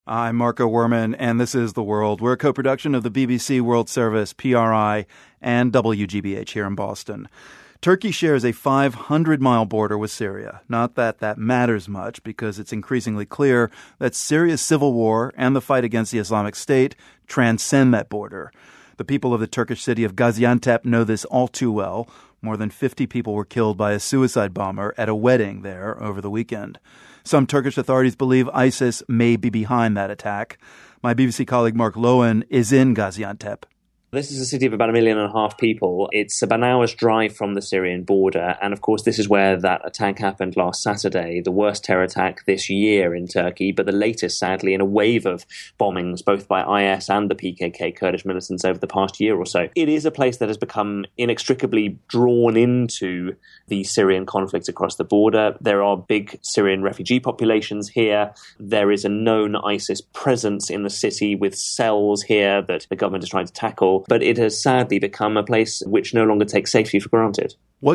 I'm Marco Werman, and this is The World. We're a co-production of the BBC World Service, PRI, and WGBH here in Boston. Turkey shares a 500-mile border with Syria. Not that that matters much, because it's increasingly clear that Syria's civil war and the fight against the Islamic State transcend that border. The people of the Turkish city of Gaziantep know this all too well. More than 50 people were killed by a suicide bomber at a wedding there over the weekend. Some Turkish authorities believe ISIS may be behind that attack. My BBC colleague Mark Lowen is in Gaziantep. This is a city of about 1.5 million people. It's about an hour's drive from the Syrian border. And of course, this is where that attack happened last Saturday, the worst terror attack this year in Turkey, but the latest, sadly, in a wave of bombings, both by IS and the PKK Kurdish militants over the past year or so. It is a place that has become inextricably drawn into the Syrian conflict across the border. There are big Syrian refugee populations here. There is a known ISIS presence in the city with cells here that the government is trying to tackle. But it has sadly become a place which no longer takes safety for granted. What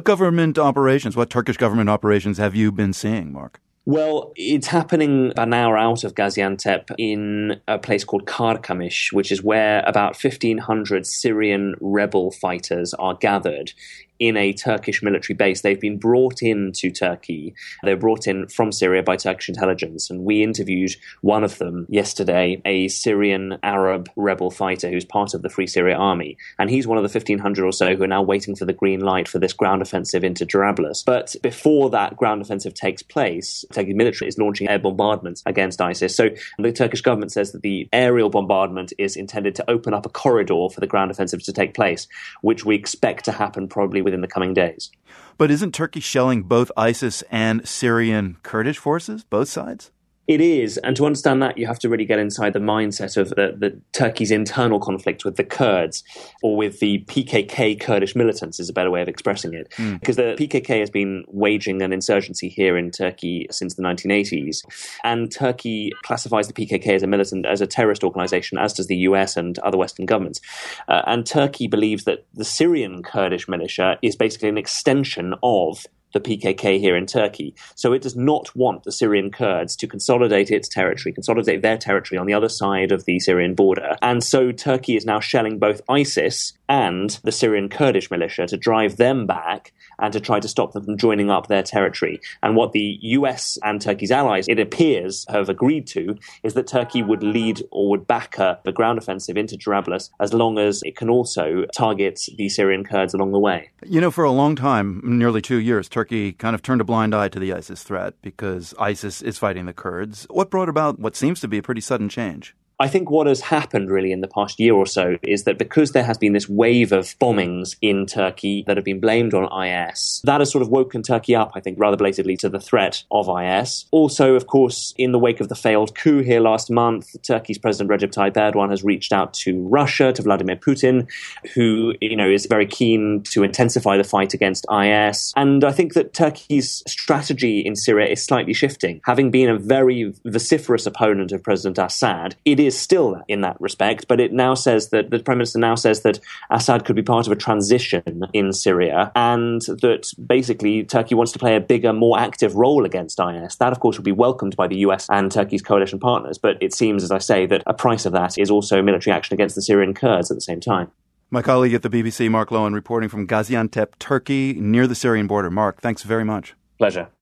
Turkish government operations have you been seeing, Mark? Well, it's happening an hour out of Gaziantep in a place called Karkamış, which is where about 1,500 Syrian rebel fighters are gathered in a Turkish military base. They've been brought into Turkey. They were brought in from Syria by Turkish intelligence. And we interviewed one of them yesterday, a Syrian Arab rebel fighter who's part of the Free Syria Army. And he's one of the 1,500 or so who are now waiting for the green light for this ground offensive into Jarablus. But before that ground offensive takes place, Turkey military is launching air bombardments against ISIS. So the Turkish government says that the aerial bombardment is intended to open up a corridor for the ground offensive to take place, which we expect to happen probably within the coming days. But isn't Turkey shelling both ISIS and Syrian Kurdish forces, both sides? It is. And to understand that, you have to really get inside the mindset of the Turkey's internal conflict with the Kurds, or with the PKK Kurdish militants is a better way of expressing it. Because the PKK has been waging an insurgency here in Turkey since the 1980s. And Turkey classifies the PKK as a terrorist organization, as does the US and other Western governments. And Turkey believes that the Syrian Kurdish militia is basically an extension of the PKK here in Turkey. So it does not want the Syrian Kurds to consolidate their territory on the other side of the Syrian border. And so Turkey is now shelling both ISIS and the Syrian Kurdish militia to drive them back and to try to stop them from joining up their territory. And what the US and Turkey's allies, it appears, have agreed to is that Turkey would lead or would back the ground offensive into Jarablus as long as it can also target the Syrian Kurds along the way. You know, for a long time, nearly 2 years, Turkey kind of turned a blind eye to the ISIS threat because ISIS is fighting the Kurds. What brought about what seems to be a pretty sudden change? I think what has happened really in the past year or so is that because there has been this wave of bombings in Turkey that have been blamed on IS, that has sort of woken Turkey up, I think, rather belatedly to the threat of IS. Also, of course, in the wake of the failed coup here last month, Turkey's President Recep Tayyip Erdogan has reached out to Russia, to Vladimir Putin, who, is very keen to intensify the fight against IS. And I think that Turkey's strategy in Syria is slightly shifting. Having been a very vociferous opponent of President Assad, it is still in that respect, but it now says that the Prime Minister now says that Assad could be part of a transition in Syria, and that basically Turkey wants to play a bigger, more active role against IS. That, of course, would be welcomed by the US and Turkey's coalition partners, but it seems, as I say, that a price of that is also military action against the Syrian Kurds at the same time. My colleague at the BBC, Mark Lowen, reporting from Gaziantep, Turkey, near the Syrian border. Mark, thanks very much. Pleasure.